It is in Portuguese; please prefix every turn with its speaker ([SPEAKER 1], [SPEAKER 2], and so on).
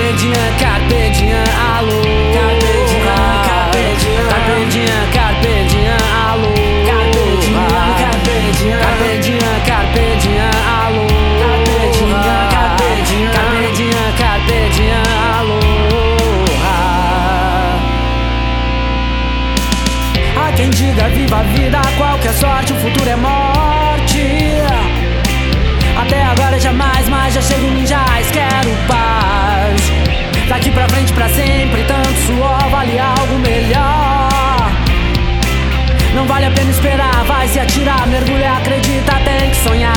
[SPEAKER 1] carpe diem, alô. Carpe diem, alô. Carpe diem, alô. Carpe diem, alô. Há quem diga viva a vida, qualquer sorte, o futuro é morte. Até agora jamais, mas já chego em mim, já quero paz. Daqui pra frente pra sempre, tanto suor, vale algo melhor. Não vale a pena esperar, vai se atirar, mergulhar, acredita, tem que sonhar.